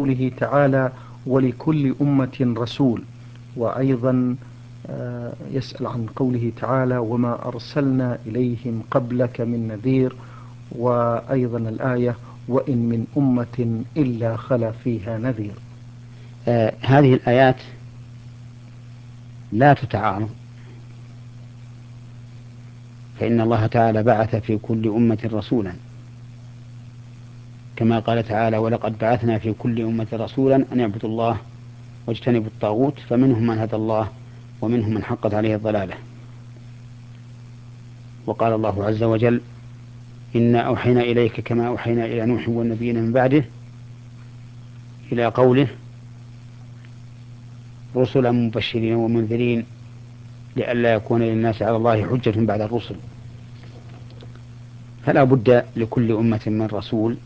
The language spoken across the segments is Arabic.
قوله تعالى ولكل أمة رسول، وأيضا يسأل عن قوله تعالى وما أرسلنا إليهم قبلك من نذير، وأيضا الآية وإن من أمة إلا خلا فيها نذير. هذه الآيات لا تتعارض، فإن الله تعالى بعث في كل أمة رسولا، كما قال تعالى ولقد بعثنا في كل أمة رسولا أن يعبدوا الله واجتنبوا الطاغوت، فمنهم من هدى الله ومنهم من حقت عليه الضلالة. وقال الله عز وجل إنا أوحينا إليك كما أوحينا إلى نوح والنبيين من بعده، إلى قوله رسلا مبشرين ومنذرين لئلا يكون للناس على الله حجة بعد الرسل. فلا بد لكل أمة من رسول،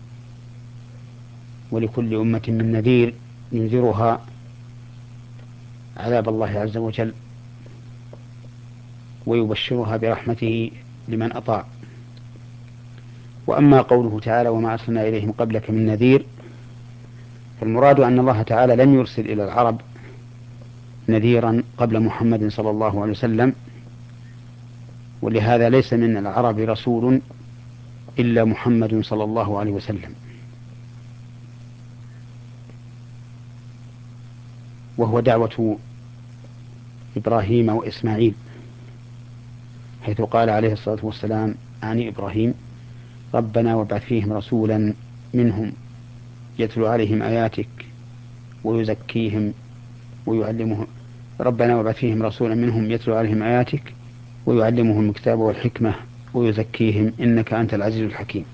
ولكل أمة من نذير ينذرها عذاب الله عز وجل ويبشرها برحمته لمن أطاع. وأما قوله تعالى وما أرسلنا إليهم قبلك من نذير، فالمراد أن الله تعالى لم يرسل إلى العرب نذيرا قبل محمد صلى الله عليه وسلم، ولهذا ليس من العرب رسول إلا محمد صلى الله عليه وسلم، وهو دعوة إبراهيم وإسماعيل، حيث قال عليه الصلاة والسلام عن إبراهيم ربنا وابعث فيهم رسولا منهم يتلو عليهم آياتك ويزكيهم ويعلمهم، ربنا وابعث فيهم رسولا منهم يتلو عليهم آياتك ويعلمهم الكتاب والحكمة ويزكيهم إنك أنت العزيز الحكيم.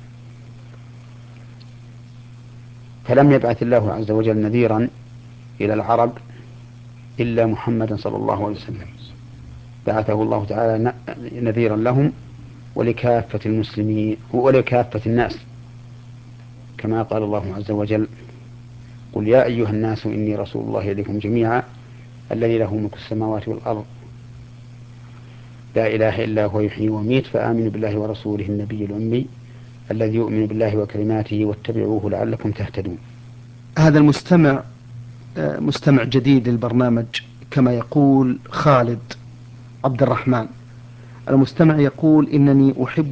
فلم يبعث الله عز وجل نذيرا إلى العرب إلا محمد صلى الله عليه وسلم، بعثه الله تعالى نذيرا لهم ولكافة المسلمين ولكافة الناس، كما قال الله عز وجل قل يا أيها الناس إني رسول الله إليكم جميعا الذي له ملك السماوات والأرض لا إله إلا هو يحيي ويميت فآمنوا بالله ورسوله النبي الأمي الذي يؤمن بالله وكلماته واتبعوه لعلكم تهتدون. هذا المستمع مستمع جديد للبرنامج، كما يقول خالد عبد الرحمن. المستمع يقول إنني أحب